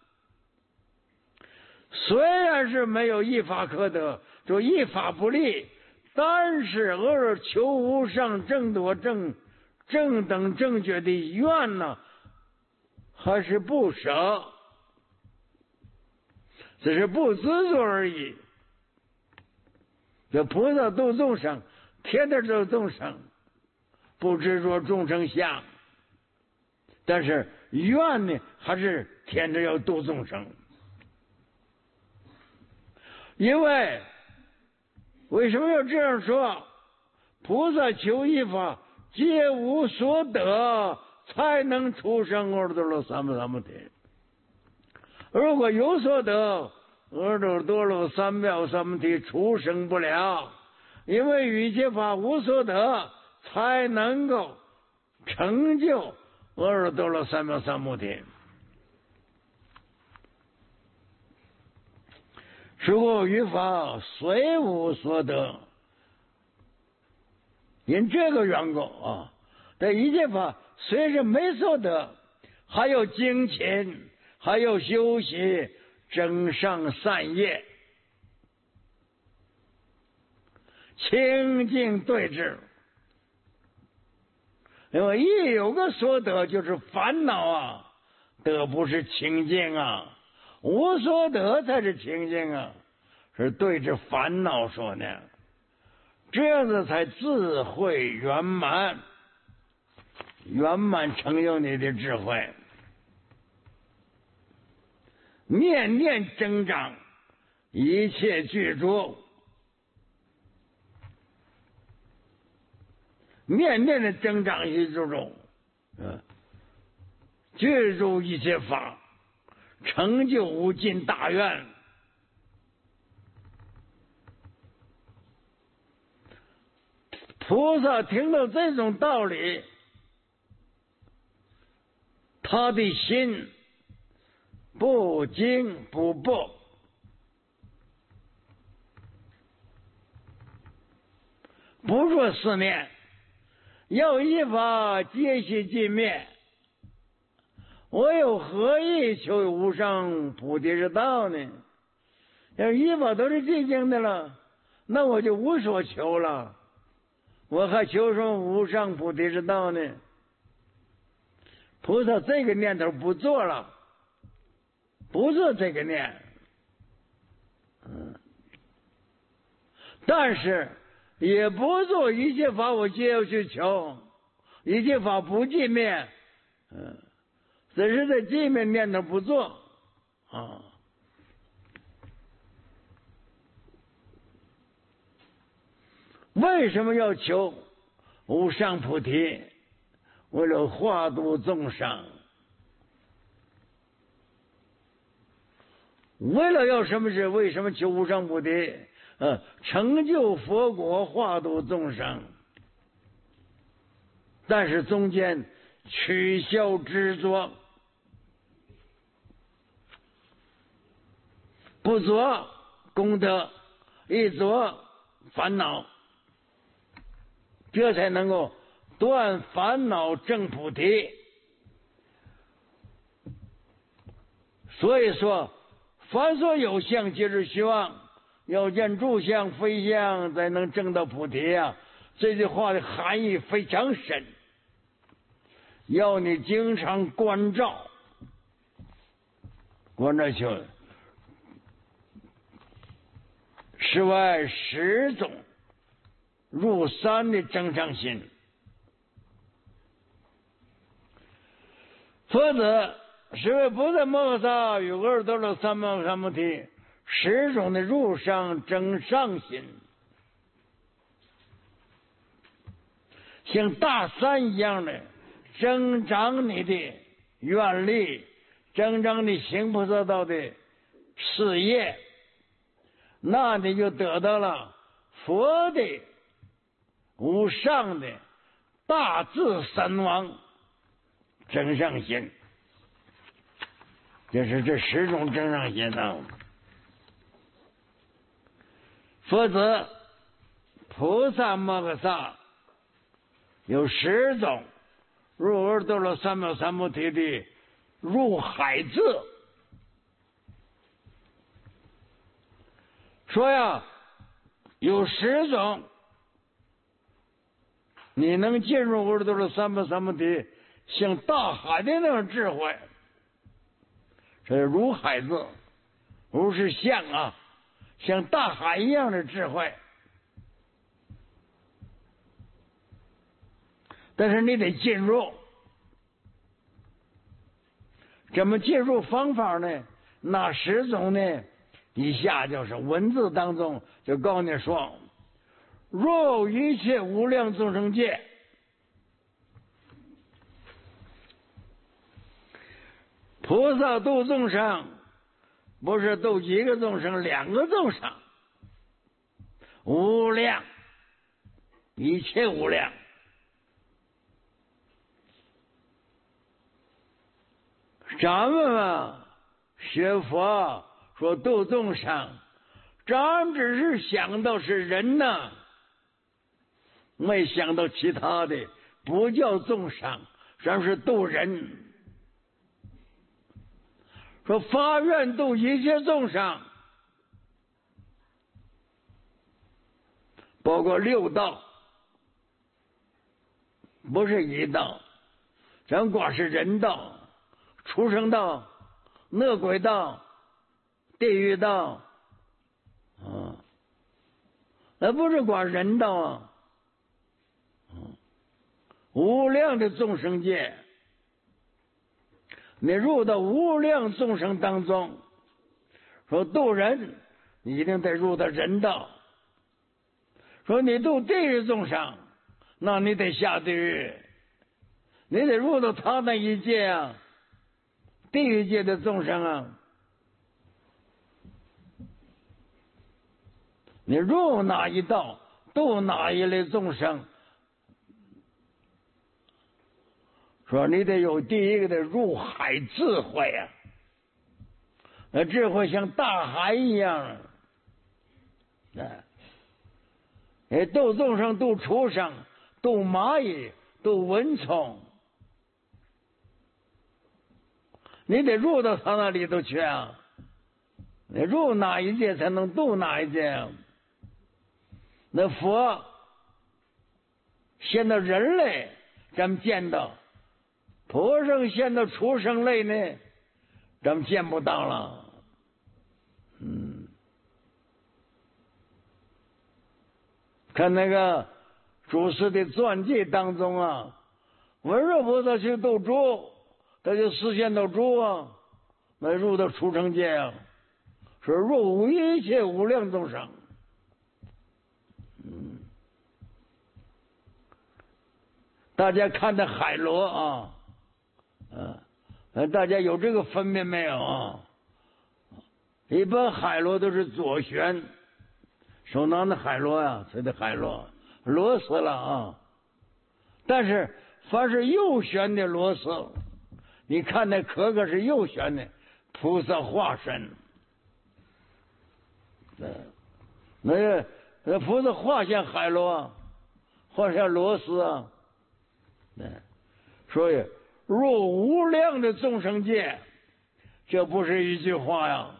虽然是没有一法可得，就一法不立，但是偶尔求无上正多正等正觉的愿呢，还是不舍，只是不执着而已。这菩萨度众生，天天度众生，不执着众生相，但是愿呢，还是天天要度众生。因为什么要这样说？菩萨求一法，皆无所得，才能出生阿耨多罗三藐三菩提。如果有所得，阿耨多罗三藐三菩提出生不了，因为一切法无所得，才能够成就阿耨多罗三藐三菩提。是故于法虽无所得，因这个缘故啊，这一切法虽然没所得，还有精勤，还有修习，增上善业，清净对治。因为一有个所得，就是烦恼啊，得不是清净啊。无所得才是清净啊，是对着烦恼说呢，这样子才智慧圆满，圆满成就你的智慧，念念增长，一切具足，念念的增长一切具足，具足一切法，成就无尽大愿。菩萨听到这种道理，他的心不惊不怖，不做思念，要一法皆悉尽灭，我有何意求无上菩提之道呢？要一法都是寂静的了，那我就无所求了，我还求什么无上菩提之道呢？菩萨这个念头不做了，不做这个念，但是也不做一切法我皆要去求，一切法不寂灭，只是在寂灭念头不做啊。为什么要求无上菩提？为了化度众生。为了要什么事？为什么求无上菩提？成就佛果，化度众生。但是中间取消执着，不做功德，一做烦恼，这才能够断烦恼证菩提。所以说，凡所有相，皆是虚妄。要见诸相非相，才能证到菩提啊！这句话的含义非常深，要你经常关照，关照去。是外十种入三的增上心，否则是为不在摩诃萨与阿耨多罗三藐三菩提始终的入上正上心，像大山一样的增长你的愿力，增长你行菩萨道的事业，那你就得到了佛的无上的大智神王正上心。就是这10种正上心呢。否则菩萨摩诃萨有10种入阿耨多罗三藐三菩提的入海智。说呀，有10种你能进入阿耨多罗三藐三菩提，像大海的那种智慧。这如海智，如是像啊，像大海一样的智慧。但是你得进入，怎么进入方法呢？那10种呢？以下就是文字当中就告诉你说：若一切无量众生界，菩萨度众生，不是度1个众生2个众生，无量，一切无量。咱们啊学佛说度众生，咱们只是想到是人呐，没想到其他的，不叫众生，咱是度人。说发愿度一切众生，包括6道，不是1道，咱光是人道、畜生道、恶鬼道、地狱道啊，那不是光人道啊，无量的众生界。你入到无量众生当中，说度人，你一定得入到人道。说你度地狱众生，那你得下地狱，你得入到他那一界啊，地狱界的众生啊。你入哪一道，度哪一类众生，说你得有第一个的入海智慧啊，那智慧像大海一样度众生、度畜生、度蚂蚁、度蚊虫，你得入到他那里头去啊。你入哪一界才能度哪一界啊？那佛现到人类，咱们见到；菩萨现到畜生类呢，咱们见不到了。看那个祖师的传记当中啊，文殊菩萨去度猪，他就实现到猪啊，那入到畜生界啊，是入一切无量众生。大家看的海螺啊，大家有这个分别没有啊？一般海螺都是左旋，手拿的海螺呀，这的海螺螺丝了啊。但是凡是右旋的螺丝，你看那壳壳是右旋的，菩萨化身。那菩萨化现海螺，化现螺丝啊。所以入无量的众生界，这不是一句话呀，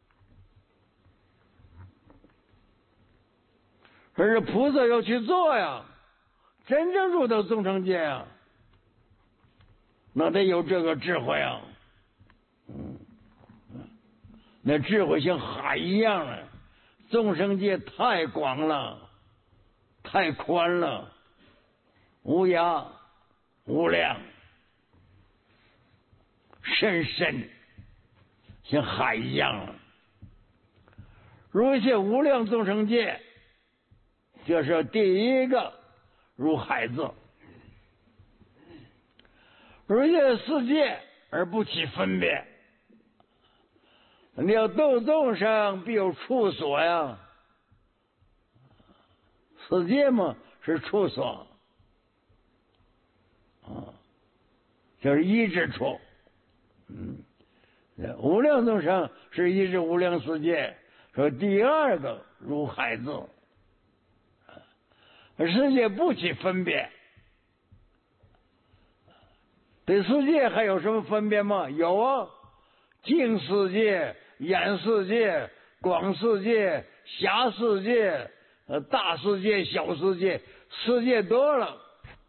而是菩萨要去做呀，真正入到众生界呀，那得有这个智慧啊。那智慧像海一样的，众生界太广了，太宽了，无涯无量，甚深，像海一样。 入些无量众生界，这是第一个入海字。入些世界而不起分别。你要度众生，必有处所呀。世界嘛是处所，就是一之处。无量众生是一之无量世界，说第二个入海字。世界不起分别，对世界还有什么分别吗？有啊，近世界、远世界、广世界、狭世界、大世界、小世界，世界多了。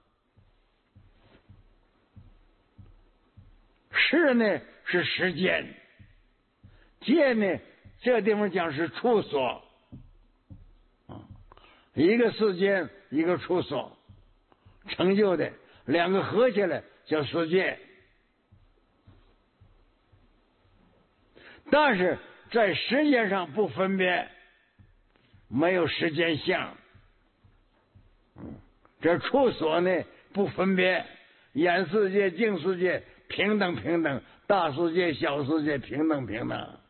世呢是时间，界呢这地方讲是处所，一个世间一个处所成就的，两个合起来叫世界。但是在时间上不分别，没有时间相。这处所呢不分别，远世界、近世界平等平等，大世界、小世界平等平等。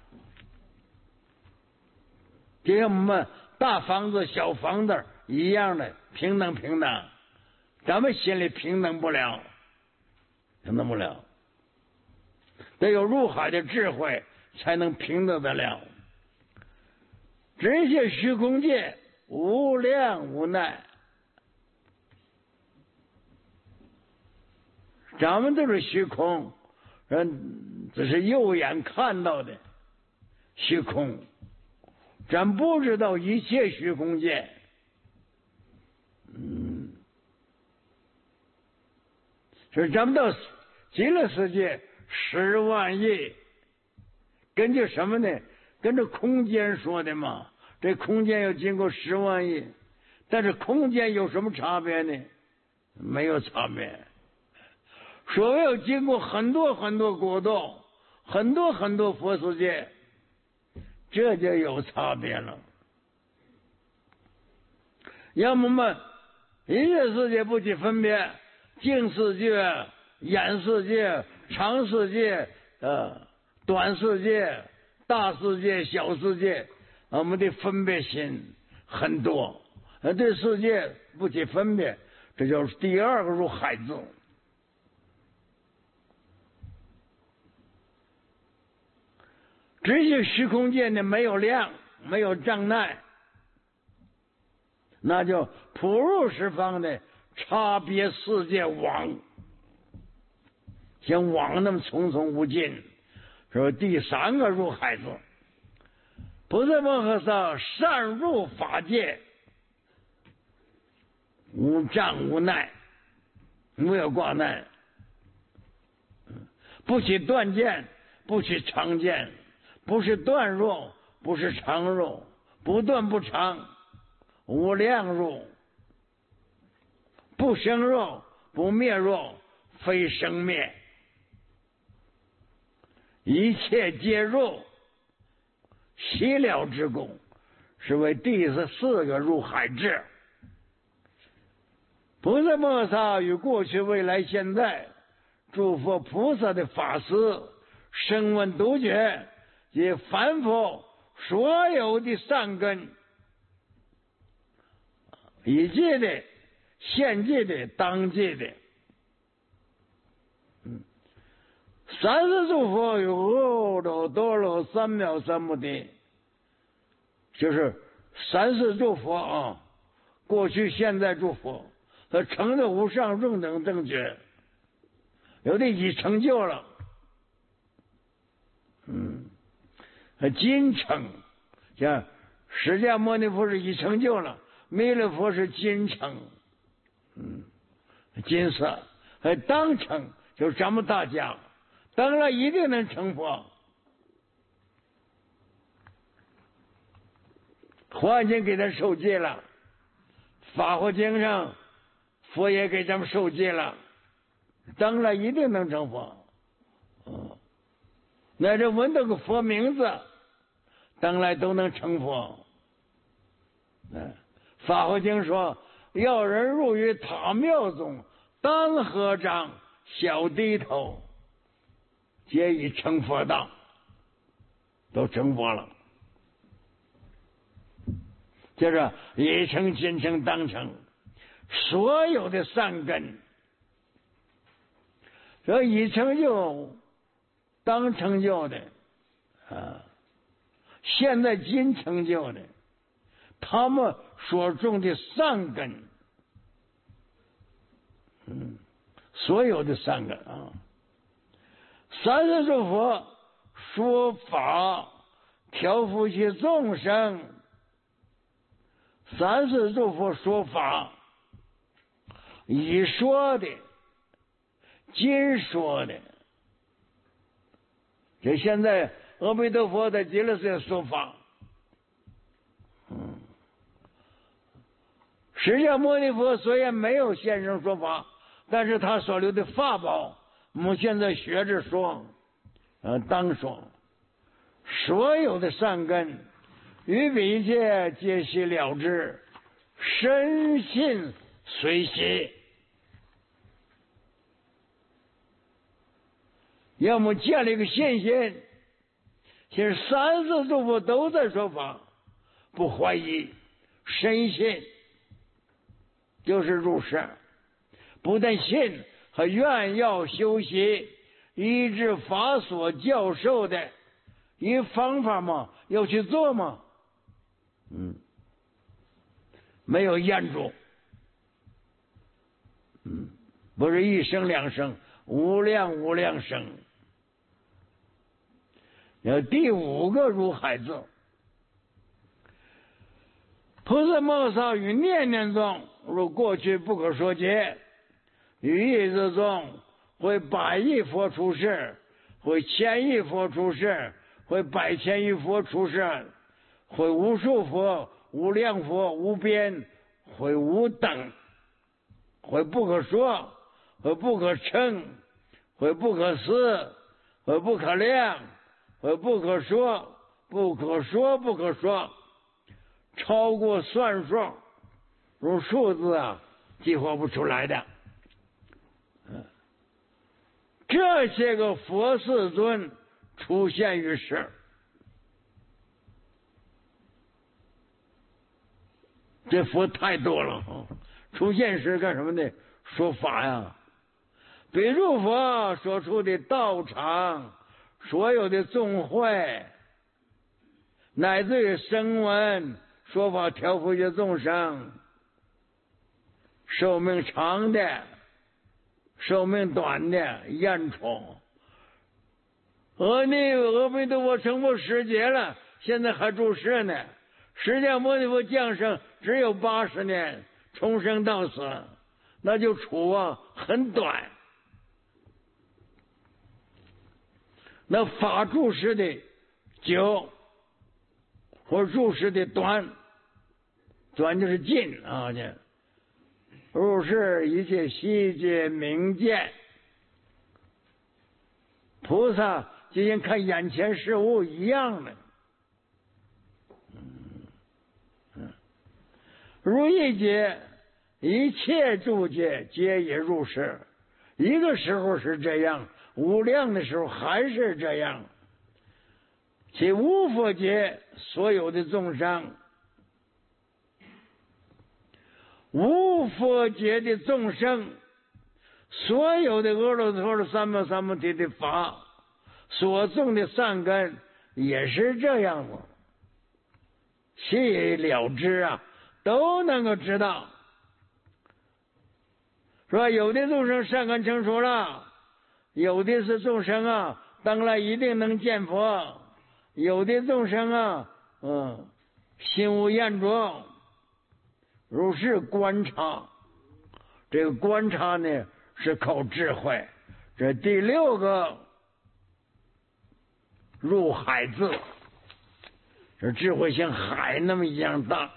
就像我们大房子、小房子一样的平等平等，咱们心里平等不了，平等不了，得有入海的智慧才能平等得了。这些虚空界无量无奈，咱们都是虚空，这是肉眼看到的虚空，咱不知道一切虚空界。所以咱们到极乐世界10万亿，根据什么呢？跟着空间说的嘛。这空间要经过10万亿，但是空间有什么差别呢？没有差别。所有经过很多很多国度，很多很多佛世界，这就有差别了。要么嘛，一切世界不起分别，近世界、远世界、长世界、短世界、大世界、小世界，我们的分别心很多，对世界不起分别，这就是第二个入海字。这些虚空界呢，没有量，没有障碍，那叫普入十方的差别世界网，像网那么重重无尽。说第三个入海字，菩萨摩诃萨善入法界，无障无碍，没有挂碍，不起断见，不起常见，不是断入，不是常入，不断不常，无量入，不生入，不灭入，非生灭，一切皆入，悉了之功，是为第4个入海智。菩萨摩诃萨与过去、未来、现在诸佛菩萨的法师声闻独觉及凡夫所有的善根，已界的、现界的、当界的，30诸佛有阿耨多罗三藐三菩提，就是30诸佛啊，过去、现在诸佛，他成就无上正等正觉，有的已成就了，今成，像释迦牟尼佛是已成就了，弥勒佛是今成，今色，当成，就是咱们大家，当然一定能成佛。华经给他受戒了，法华经上佛也给咱们受戒了，当然一定能成佛。那这闻到个佛名字， 将来都能成佛。法华经说，要人入于塔庙中，单合掌，小低头，皆已成佛道，都成佛了。接着一成今成当成，所有的善根，这已成就当成就的现在今成就的，他们所种的善根，所有的善根三世诸佛说法调伏其众生，三世诸佛说法，已说的，今说的，这现在阿弥陀佛在极乐世界说法，释迦牟尼佛虽然没有现身说法，但是他所留的法宝，我们现在学着说，当说，所有的善根，于彼界皆悉了之，深信随喜。要么建立一个信心，其实三世诸佛都在说法，不怀疑，深信，就是入世，不但信，还愿要修习，依止法所教授的一方法嘛，要去做嘛，没有厌住，不是一生两生，无量无量生。第五个如海字，菩萨摩诃萨于念念中，如过去不可说劫，于意之中，会百亿佛出世，会千亿佛出世，会百千亿佛出世，会无数佛、无量佛、无边，会无等，会不可说，会不可称，会不可思，会不可量，会不可说，不可说，不可说，超过算数，用数字计划不出来的。这些个佛世尊出现于世，这佛太多了出现时干什么呢？说法呀。比如佛所出的道场，所有的众会，乃至于声闻说法调伏些众生，寿命长的，寿命短的，厌虫。阿弥陀佛成佛10劫了，现在还住世呢。释迦牟尼佛降生只有80年，从生到死，那就处很短。那法住世的久，或入世的短，短就是近入世一切悉皆明见，菩萨就像看眼前事物一样的。如一劫，一切诸界皆已入世，一个时候是这样，无量的时候还是这样。其无佛劫所有的众生，无佛劫的众生，所有的阿耨多罗三藐三菩提的法所种的善根也是这样子，悉了知都能够知道。说有的众生善根成熟了，有的是众生当然一定能见佛，有的众生心无厌着，如是观察。这个观察呢是靠智慧。这第6个入海字，这智慧像海那么一样大。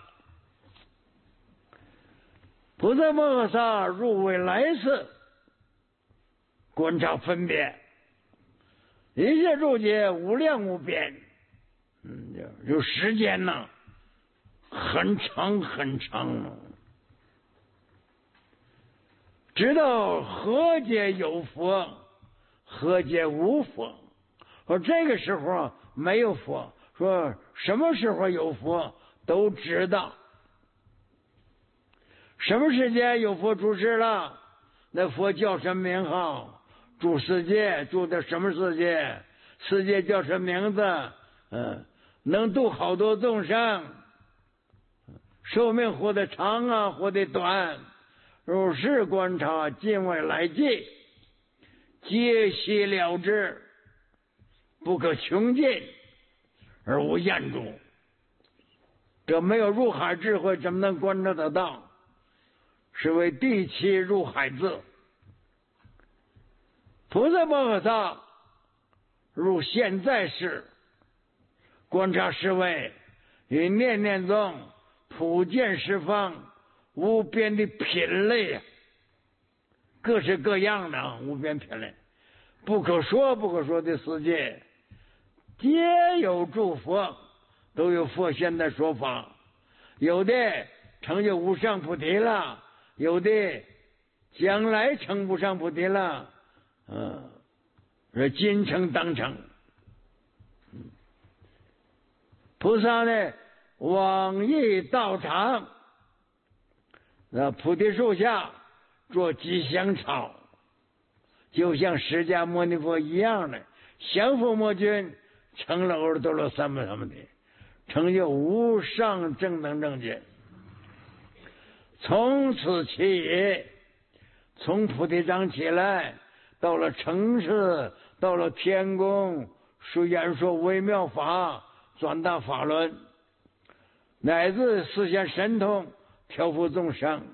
菩萨摩诃萨入未来世，观察分别，一切诸界无量无边。 有时间呢，很长很长了。直到何解有佛，何解无佛。说这个时候没有佛，说什么时候有佛都知道。什么时间有佛出世了？那佛叫什么名号？住世界，住的什么世界？世界叫什么名字？能度好多众生，寿命活得长啊，活得短。如是观察，今未来际，皆悉了之，不可穷尽而无厌处。这没有入海智慧，怎么能观察得到？是为第七入海字。菩萨摩诃萨入现在世，观察是为于念念中普见十方无边的品类，各式各样的无边品类，不可说不可说的世界，皆有诸佛，都有佛现在说法。有的成就无上菩提了，有的将来成无上菩提了，今成当成。菩萨呢，往诣道场，那菩提树下做吉祥草，就像释迦牟尼佛一样的，降伏魔君，成了阿耨多罗三藐三菩提，成就无上正等正觉。从此起，从菩提掌起来，到了城市，到了天宫，演说微妙法，转达法轮，乃至实现神通，调伏众生。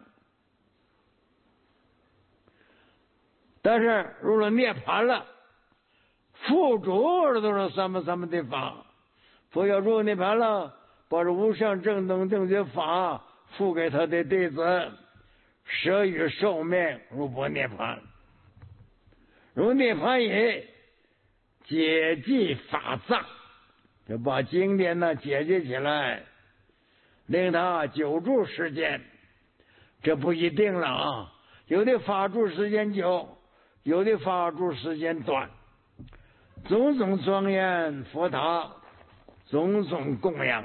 但是入了涅槃了，付诸阿耨多罗三藐三菩提法。佛要入涅槃了，把这无上正等正觉法付给他的弟子，舍与寿命，入般涅槃。入涅槃也，解记法藏，就把经典呢解记起来，令他久住时间。这不一定了啊，有的法住时间久，有的法住时间短。种种庄严佛塔，种种供养，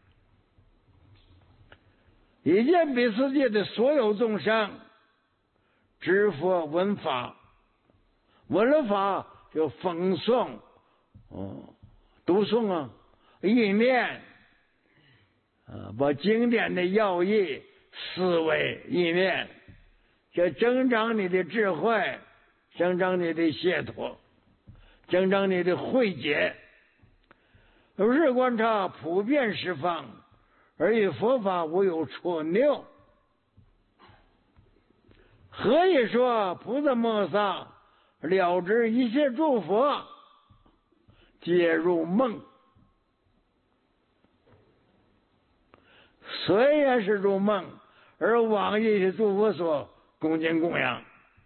以见彼世界的所有众生知佛闻法，闻了法就讽诵，读诵啊，意念，把经典的要义思维意念，就增长你的智慧，增长你的解脱，增长你的慧解。如是观察，普遍十方，而以佛法无有错谬。何以说菩萨摩诃萨了知一切诸佛皆入梦？虽然是入梦，而往一切诸佛所恭敬供养。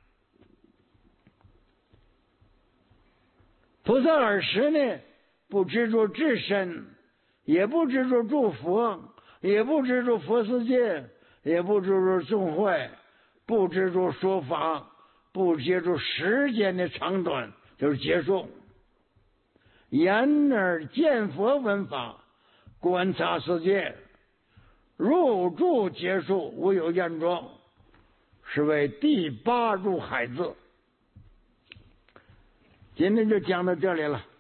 菩萨尔时呢，不执着自身，也不执着诸佛，也不执着佛世界，也不执着众会，不执着说法，不执着时间的长短，就是结束。眼耳见佛闻法，观察世界，入住结束，无有厌状，是为第八入海字。今天就讲到这里了。